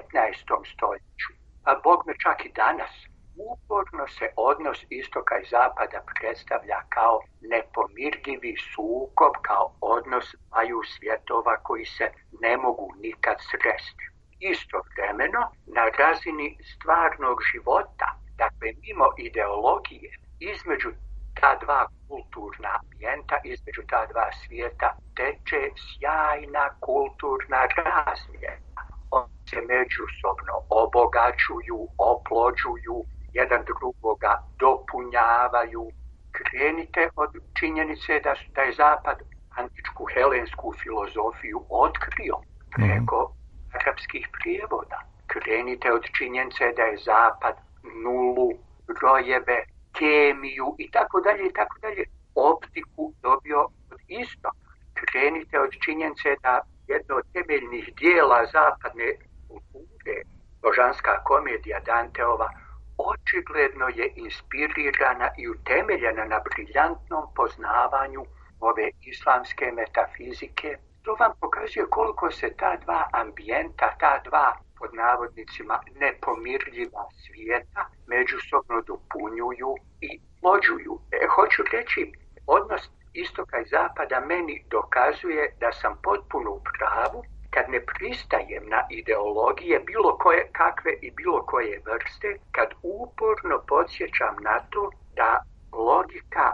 E: 19. stoljeću, a bogme čak i danas, uporno se odnos istoka i zapada predstavlja kao nepomirljivi sukob, kao odnos dvaju svjetova koji se ne mogu nikad sresti. Istovremeno, na razini stvarnog života, dakle mimo ideologije, između ta dva kulturna ambijenta, između ta dva svijeta, teče sjajna kulturna razmjena. Oni se međusobno obogaćuju, oplođuju, jedan drugoga dopunjavaju. Krenite od činjenice da je Zapad antičku helensku filozofiju otkrio preko arapskih prijevoda. Krenite od činjenice da je Zapad nulu, brojeve, kemiju i tako dalje, optiku dobio od istoka. Krenite od činjenice da jedno od temeljnih dijela zapadne kulture, Božanska komedija Danteova, očigledno je inspirirana i utemeljena na briljantnom poznavanju ove islamske metafizike. To vam pokazuje koliko se ta dva ambijenta, ta dva pod navodnicima nepomirljiva svijeta međusobno dopunjuju i plođuju. Hoću reći, odnos istoka i zapada meni dokazuje da sam potpuno u pravu kad ne pristajem na ideologije bilo koje kakve i bilo koje vrste, kad uporno podsjećam na to da logika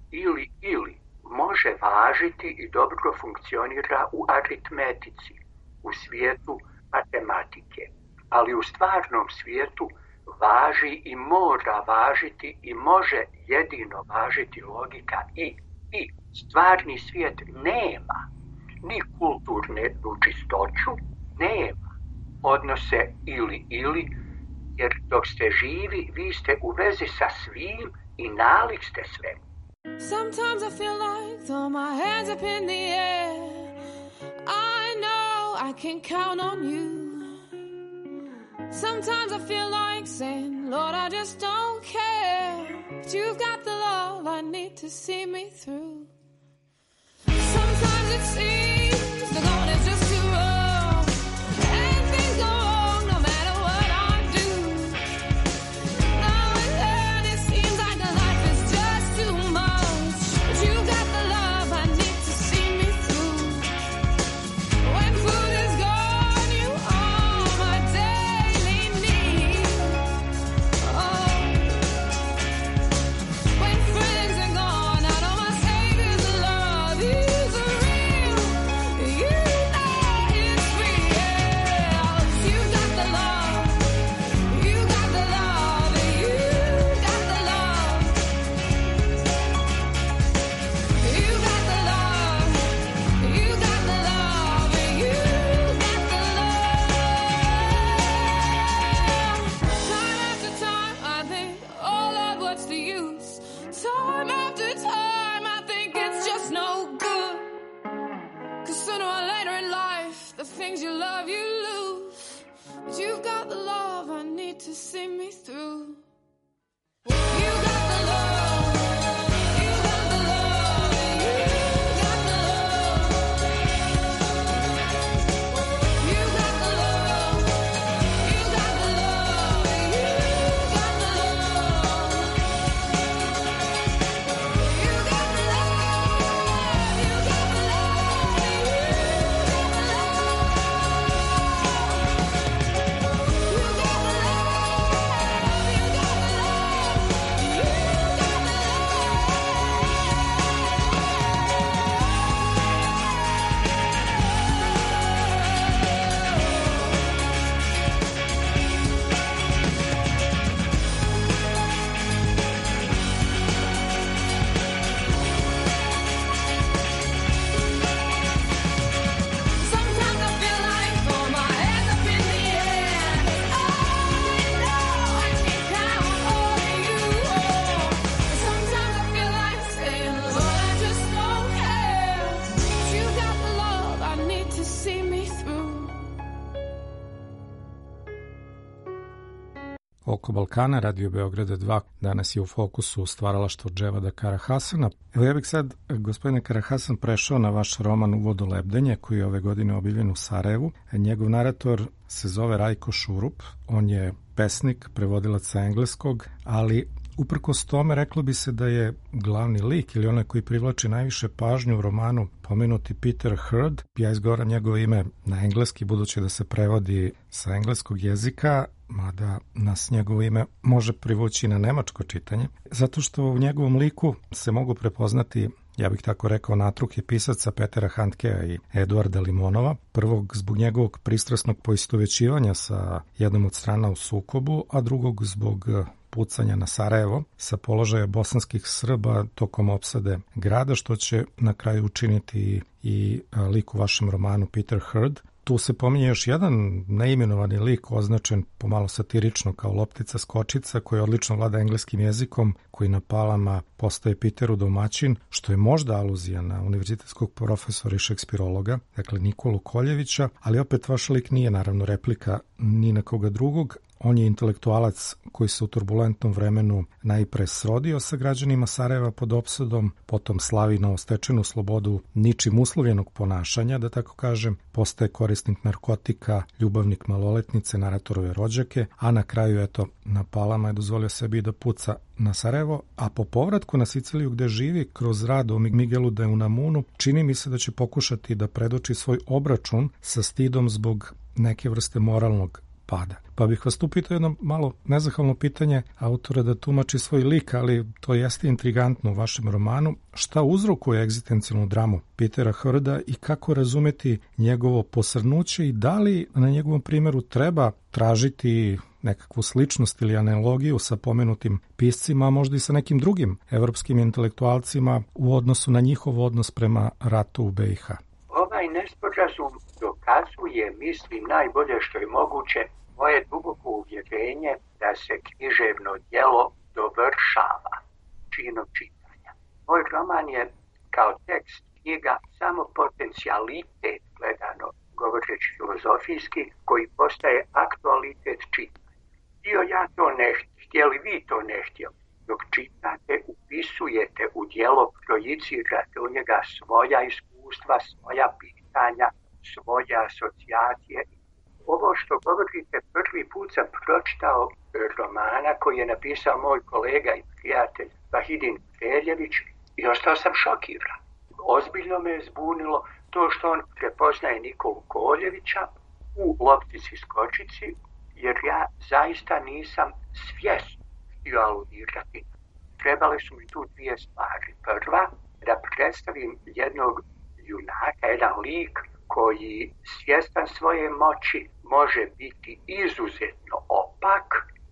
E: ili može važiti i dobro funkcionira u aritmetici, u svijetu matematike, ali u stvarnom svijetu važi i mora važiti i može jedino važiti logika i stvarni svijet nema ni kulturne čistoću, nema odnose ili, jer dok ste živi, vi ste u vezi sa svim i nalik ste svemu.
M: Sometimes I feel like throw my hands up in the air. I know I can count on you. Sometimes I feel like saying, Lord, I just don't care. But you've got the love I need to see me through. Sometimes it seems the going is just too rough, and things go wrong no matter what I do. Now and then it seems like life is just too much, but you got the love I need to see me through. When food is gone, you are my daily need. Oh, things you love, you lose. But you've got the love I need to see me through. You got the love. You got the love. You got the love. You got the love. You got the love. You got the love. You got the love. You got the Sometimes I feel like throw my hands up in the air. I know I can count on you. Sometimes I feel like saying, Lord, I just don't care. You got the love I need to see me through.
D: Oko Balkana, Radio Beograda 2, danas je u fokusu stvaralaštvo Dževada Karahasana. Evo ja bih sad, gospodine Karahasan, prešao na vaš roman Uvod u lebdenje, koji je ove godine objavljen u Sarajevu. Njegov narator se zove Rajko Šurup, on je pesnik, prevodilac sa engleskog, ali uprkos tome reklo bi se da je glavni lik ili onaj koji privlači najviše pažnju u romanu pomenuti Peter Heard. Ja izgovaram njegovo ime na engleski, budući da se prevodi sa engleskog jezika, mada nas njegovo ime može privući na nemačko čitanje, zato što u njegovom liku se mogu prepoznati, ja bih tako rekao, natruke pisaca Petera Handkea i Eduarda Limonova. Prvog zbog njegovog pristrasnog poistovećivanja sa jednom od strana u sukobu, a drugog zbog pucanja na Sarajevo sa položaja bosanskih Srba tokom opsade grada, što će na kraju učiniti i lik u vašem romanu Peter Heard. Tu se pominje još jedan neimenovani lik označen pomalo satirično kao loptica skočica, koji odlično vlada engleskim jezikom, koji na Palama postaje Peteru domaćin, što je možda aluzija na univerzitetskog profesora i šekspirologa, dakle Nikolu Koljevića, ali opet vaš lik nije naravno replika ni na koga drugog. On je intelektualac koji se u turbulentnom vremenu najpre srodio sa građanima Sarajeva pod opsadom, potom slavi novostečenu slobodu ničim uslovljenog ponašanja, da tako kažem, postaje korisnik narkotika, ljubavnik maloletnice, naratorove rođake, a na kraju, eto, na Palama je dozvolio sebi da puca na Sarajevo, a po povratku na Siciliju gde živi, kroz rad o Miguelu de Unamunu, čini mi se da će pokušati da predoči svoj obračun sa stidom zbog neke vrste moralnog pada. Pa bih vas tu pitao jedno malo nezahvalno pitanje autora da tumači svoj lik, ali to jeste intrigantno u vašem romanu. Šta uzrokuje egzistencijalnu dramu Petera Hearda i kako razumeti njegovo posrnuće i da li na njegovom primjeru treba tražiti nekakvu sličnost ili analogiju sa pomenutim piscima, a možda i sa nekim drugim evropskim intelektualcima u odnosu na njihov odnos prema ratu u BiH?
E: Ovaj nesporazum dokazuje, mislim, najbolje što je moguće moje duboko uvjerenje da se književno djelo dovršava činom čitanja. Moj roman je kao tekst knjiga samo potencijalitet, gledano govoreći filozofijski, koji postaje aktualitet čitanja. Htio ja to ne htjeli, vi to ne htjeli. Dok čitate, upisujete u djelo, projicirate u njega svoja iskustva, svoja pitanja, svoje asocijacije. Ovo što govorite, prvi put sam pročitao romana koji je napisao moj kolega i prijatelj Vahidin Kreljević i ostao sam šokiran. Ozbiljno me je zbunilo to što on prepoznaje Nikolu Koljevića u Loptici skočici, jer ja zaista nisam svjesno htio aludirati. Trebale su mi tu dvije stvari. Prva, da predstavim jednog junaka, jedan lik koji svjestan svoje moći može biti izuzetno opak.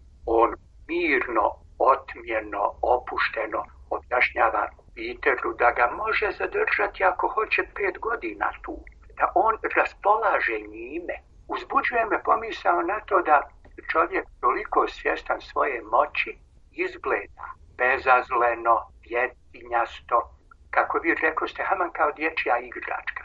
E: On mirno, otmjeno, opušteno objašnjava Peteru da ga može zadržati ako hoće 5 godina tu. Da on raspolaže njime. Uzbuđuje me pomisao na to da čovjek toliko svjestan svoje moći izgleda bezazleno, djetinjasto, kako vi rekoste, haman kao dječja igračka.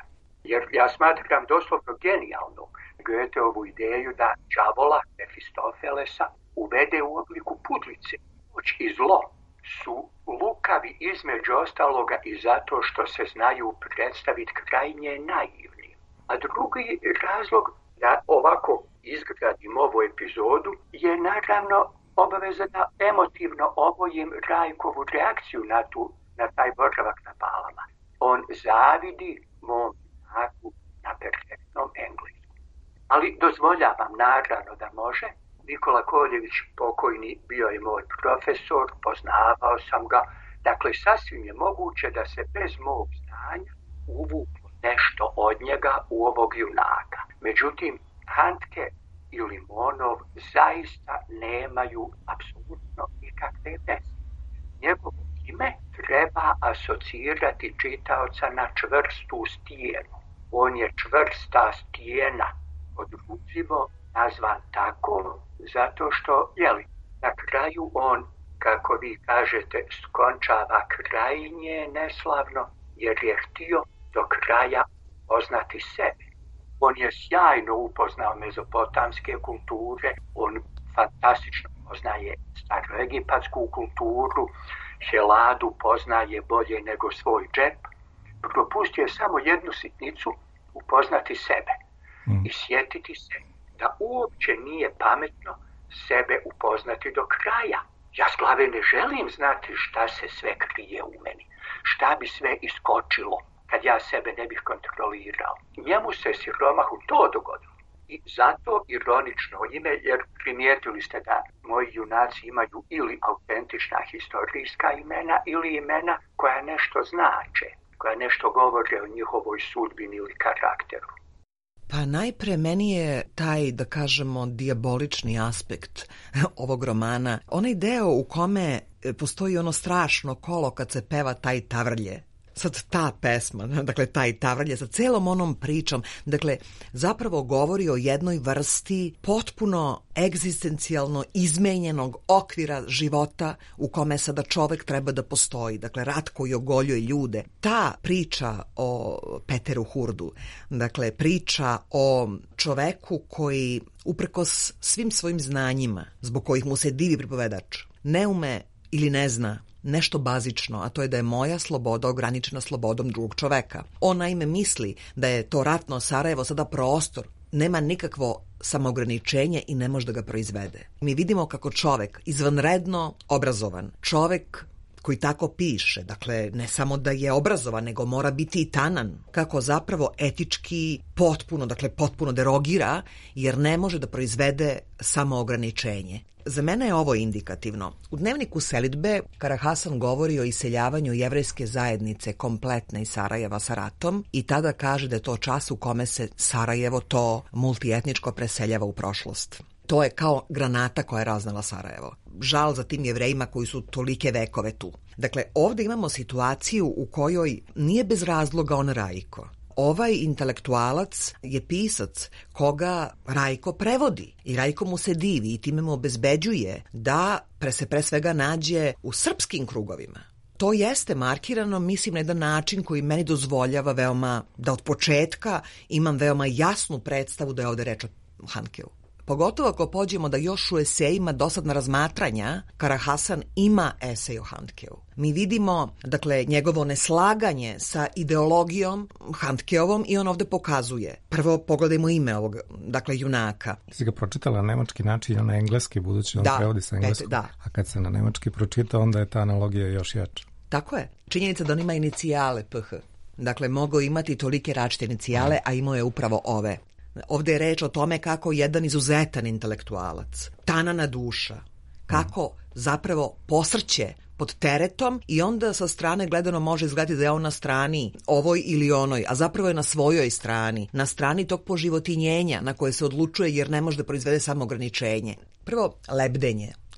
E: Jer ja smatram doslovno genijalno Goetheovu ideju da đavola Mefistofelesa uvede u obliku pudlice. Moć i zlo su lukavi između ostaloga i zato što se znaju predstaviti krajnje naivni. A drugi razlog da ovako izgradim ovu epizodu je naravno obaveza da emotivno obojim Rajkovu reakciju na taj boravak na Balama. On zavidi mom junaku na perfektnom engleskom. Ali dozvoljavam naravno da može. Nikola Koljević, pokojni, bio je moj profesor, poznavao sam ga. Dakle, sasvim je moguće da se bez mog znanja uvuklo nešto od njega u ovog junaka. Međutim, Handke i Limonov zaista nemaju apsolutno nikakve veze. Njegovo ime treba asocirati čitaoca na čvrstu stijenu. On je čvrsta stijena, podružljivo nazvan tako, zato što, na kraju on, kako vi kažete, skončava krajnje neslavno, jer je htio do kraja poznati sebe. On je sjajno upoznao mezopotamske kulture, on fantastično poznaje staroegipatsku kulturu, Heladu poznaje bolje nego svoj džep. Propustio je samo jednu sitnicu, upoznati sebe i sjetiti se da uopće nije pametno sebe upoznati do kraja. Ja s glave ne želim znati šta se sve krije u meni, šta bi sve iskočilo kad ja sebe ne bih kontrolirao. Njemu se siromahu to dogodilo. I zato ironično ime, jer primijetili ste da moji junaci imaju ili autentična historijska imena ili imena koja nešto znače, koja nešto govore o njihovoj sudbini ili karakteru.
F: Pa najpre meni je taj, da kažemo, dijabolični aspekt ovog romana, onaj deo u kome postoji ono strašno kolo kad se peva taj tavrlje. Sad ta pesma, dakle taj tavrlje sa celom onom pričom, dakle zapravo govori o jednoj vrsti potpuno egzistencijalno izmenjenog okvira života u kome sada čovek treba da postoji. Dakle, rat koji ogoljuje ljude. Ta priča o Peteru Hurdu, dakle priča o čoveku koji uprkos svim svojim znanjima, zbog kojih mu se divi pripovedač, ne ume ili ne zna nešto bazično, a to je da je moja sloboda ograničena slobodom drugog čoveka. On naime misli da je to ratno Sarajevo sada prostor, nema nikakvo samoograničenje i ne može da ga proizvede. Mi vidimo kako čovek, izvanredno obrazovan, čovek koji tako piše, dakle ne samo da je obrazovan, nego mora biti i tanan, kako zapravo etički potpuno derogira, jer ne može da proizvede samoograničenje. Za mene je ovo indikativno. U dnevniku selidbe Karahasan govori o iseljavanju jevrejske zajednice kompletne iz Sarajeva sa ratom i tada kaže da je to čas u kome se Sarajevo to multietničko preseljava u prošlost. To je kao granata koja je raznala Sarajevo. Žal za tim Jevrejima koji su tolike vekove tu. Dakle, ovde imamo situaciju u kojoj nije bez razloga on Rajko. Ovaj intelektualac je pisac koga Rajko prevodi i Rajko mu se divi i time mu obezbeđuje da se pre svega nađe u srpskim krugovima. To jeste markirano, mislim, na jedan način koji meni dozvoljava da od početka imam veoma jasnu predstavu da je ovde reč o Handkeu. Pogotovo ako pođemo da još u esejima dosadna razmatranja Karahasan ima esej o Handkeu. Mi vidimo, dakle, njegovo neslaganje sa ideologijom Handkeovom i on ovde pokazuje. Prvo pogledajmo ime ovog, dakle, junaka.
D: Si ga pročitala na nemački način ili na engleski, budući on prevodi sa engleskog.
F: Da.
D: A kad se na nemački pročita, onda je ta analogija još jača.
F: Tako je. Činjenica da on ima inicijale PH. Dakle, mogao imati tolike različite inicijale, a imao je upravo ove. Ovde je reč o tome kako jedan izuzetan intelektualac, tanana duša, kako zapravo posrće pod teretom i onda sa strane gledano može izgledati da je on na strani ovoj ili onoj, a zapravo je na svojoj strani, na strani tog poživotinjenja na koje se odlučuje jer ne može da proizvede samo ograničenje. Prvo, lebdenje.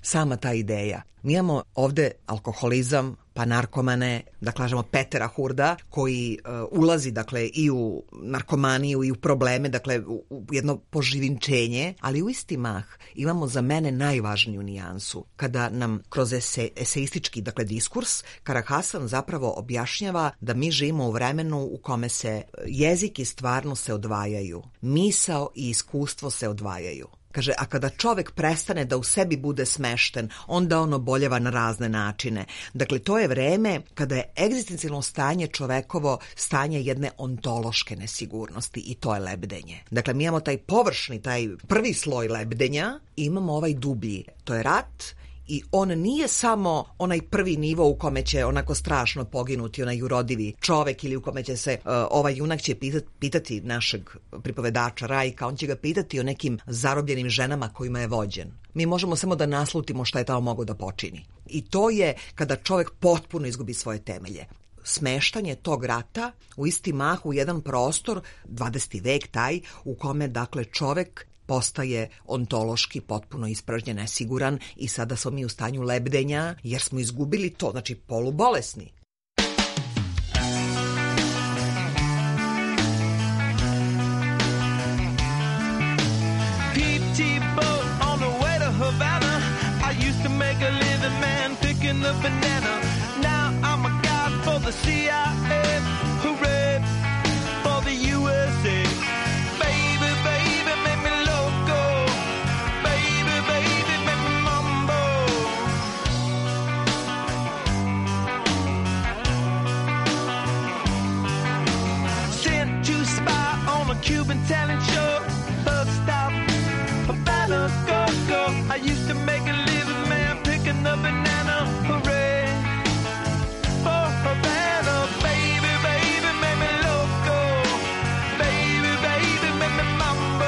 F: sama ta ideja. Mi imamo ovde alkoholizam, pa narkomane, da kažemo Petera Hurda, koji ulazi dakle i u narkomaniju i u probleme, dakle u jedno poživinčenje, ali u isti mah imamo za mene najvažniju nijansu. Kada nam kroz eseistički dakle diskurs Karahasan zapravo objašnjava da mi živimo u vremenu u kome se jezik i stvarnost se odvajaju, misao i iskustvo se odvajaju. Kaže, a kada čovek prestane da u sebi bude smešten, onda on oboljeva na razne načine. Dakle, to je vreme kada je egzistencijalno stanje čovekovo stanje jedne ontološke nesigurnosti i to je lebdenje. Dakle, mi imamo taj površni, taj prvi sloj lebdenja i imamo ovaj dublji. To je rat i on nije samo onaj prvi nivo u kome će onako strašno poginuti onaj urodivi čovek ili u kome će se ovaj junak će pitati našeg pripovedača Rajka, on će ga pitati o nekim zarobljenim ženama kojima je vođen. Mi možemo samo da naslutimo šta je tamo mogao da počini. I to je kada čovek potpuno izgubi svoje temelje. Smeštanje tog rata u isti mah u jedan prostor, 20. vek taj, u kome dakle čovek postaje ontološki potpuno ispražnjen, nesiguran i sada smo mi u stanju lebdenja jer smo izgubili to, znači polubolesni.
N: PT boat on the way to Havana. I used to make a living, man, picking the banana. Now I'm a guy for the CIA. Hooray for the USA. Baby, baby, make me loco. Baby, baby, make me mambo. Sent to spy on a Cuban talent show. Bus stop, Havana, go, go. I used to make a living, man, picking the banana. Hooray for Havana. Baby, baby, make me loco. Baby, baby, make me mambo.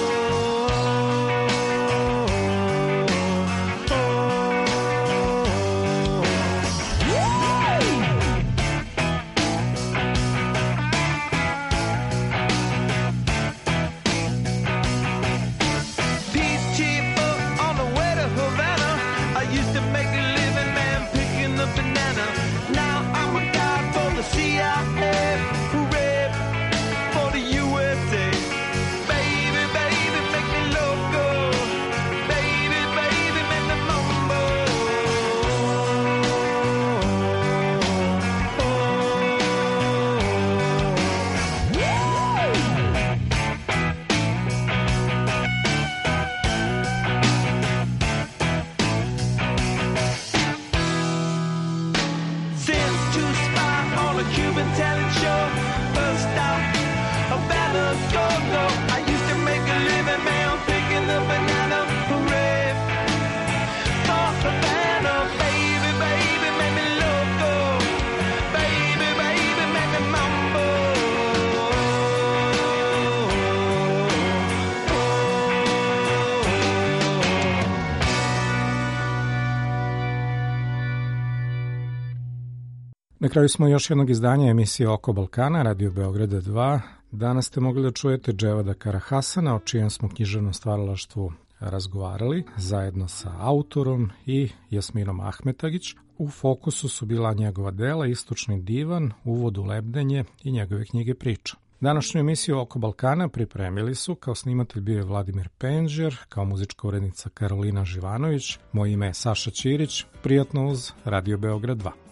N: Peace cheaper on the way to Havana. I used to make a living, man, picking the banana. Now I'm a guy for the CIA. Hooray for the USA. Baby, baby, make me loco. Baby, baby, make me mambo. Sent to spy on a Cuban talent show. First stop, Havana, go, go. I used to make a living, man, picking the banana. Hooray for Havana. Baby, baby, make me loco. Baby, baby, make me mambo.
D: Na kraju smo još jednog izdanja emisije Oko Balkana, Radio Beograda 2. Danas ste mogli da čujete Dževada Karahasana, o čijem smo književnom stvaralaštvu razgovarali, zajedno sa autorom i Jasminom Ahmetagić. U fokusu su bila njegova dela Istočni divan, Uvod u lebdenje i njegove knjige priča. Današnju emisiju Oko Balkana pripremili su, kao snimatelj bio je Vladimir Penđer, kao muzička urednica Karolina Živanović, moje ime je Saša Ćirić, prijatno uz Radio Beograd 2.